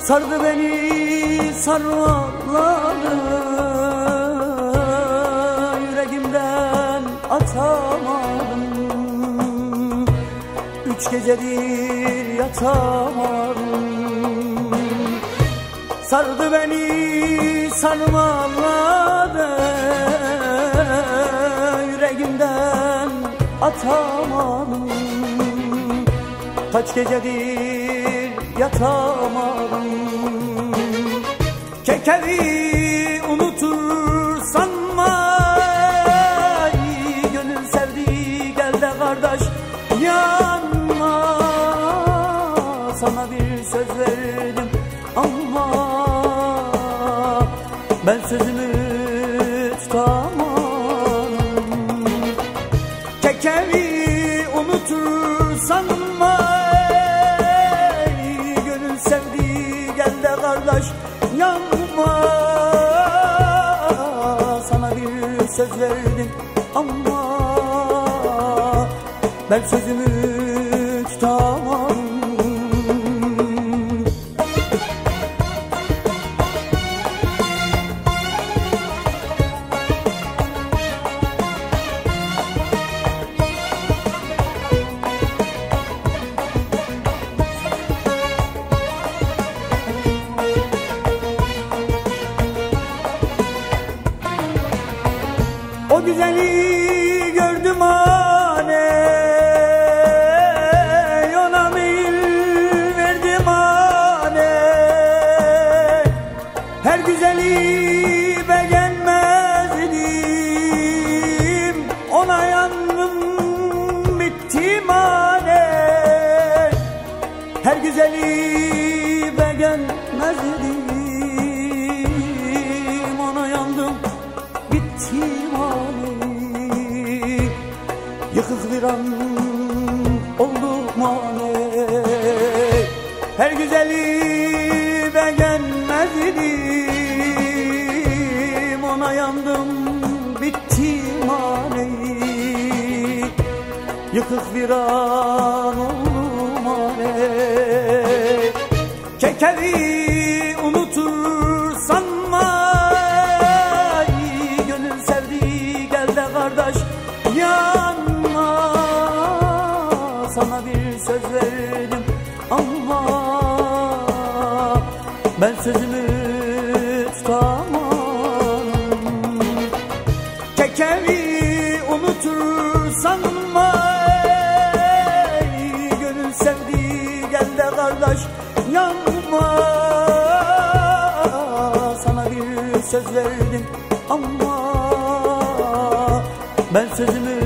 Sardı beni sarmaları, yüreğimden atamadım. 3 gecedir yatamadım. Sardı beni sarmaları, yüreğimden atamadım. Kaç gecedir yatamadım. Kekeri unutur sanma, gönül sevdi gel de kardeş yanma. Sana bir söz verdim ama ben sözümü tutamam. Kekeri unutur sanma, gönül sevdi gel de kardeş yanma. Sana bir söz verdim ama ben sözümü tutamam. O güzeli gördüm anne, ona meyil verdim anne. Her güzeli beğenmezdim, ona yandım bittim anne. Her güzeli beğenmezdim, ona yandım bittim anne. Yıkık bir an oldum anne. Her güzeli beğenmezdim, ona yandım bittim anne. Yıkık bir an oldum anne. Kekeri unutur sanma, gönül sevdi gel de kardeş yanma. Sana bir söz verdim ama ben sözümü tutamam. Kekeri unutur sanma, gönül sevdi gel de kardeş yanma. Sana bir söz verdim ama ben sözümü